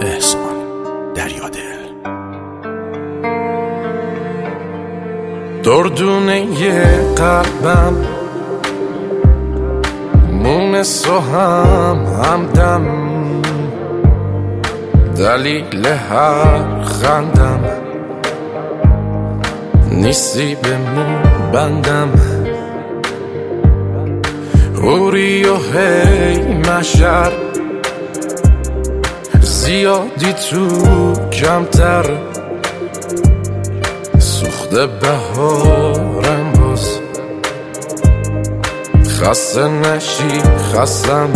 احسان دریادل. دردونه قلبم مونس و همدم، دلیل هر خندم نیستی به مون بندم. اوری و هی مشر زیادی تو کمتر، سوخته بهارم باز خسته نشی خستم.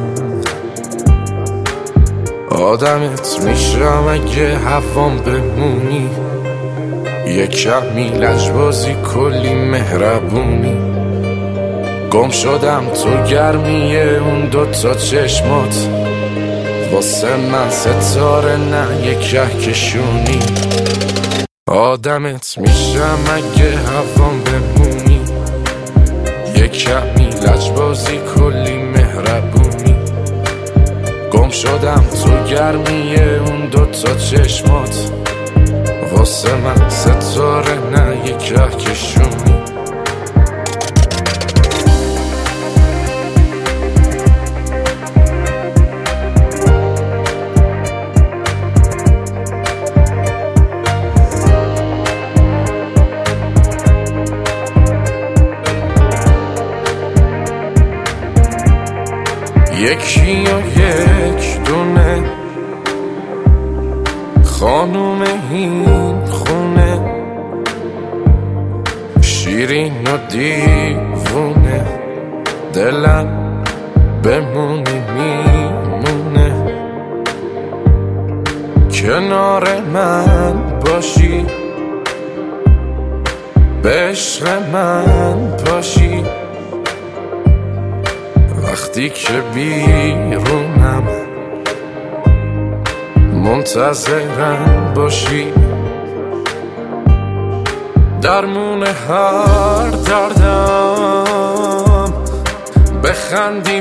آدمت میشم اگه هوام بمونی، یه کمی لجبازی کلی مهربونی. گم شدم تو گرمیه اون دوتا چشمات، واسه من ستاره نه یه کهکشونی. آدمت میشم اگه هوام بمونی، یه کمی لجبازی کلی مهربونی. گم شدم تو گرمیه اون دوتا چشمات، واسه من ستاره نه یه کهکشونی. یکی و یک دونه خانوم این خونه، شیرین و دیوونه، دلم بمونی میمونه. کنار من باشی، به عشق من باشی، وقتی که بیرونم منتظرم باشی. درمون هر دردم بخندی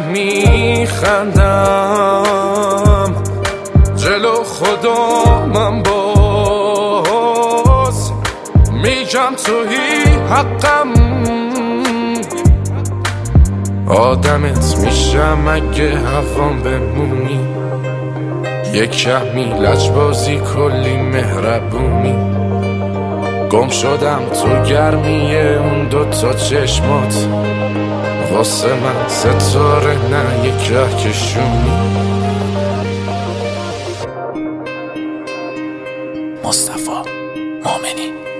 میخندم، جلو خدامم باز میگم تویی حقم. آدمت میشم اگه هوام بمونی، یه کمی لجبازی کلی مهربونی. گم شدم تو گرمیه اون دوتا چشمات، واسه من ستاره نه یه کهکشونی. مصطفی مومنی.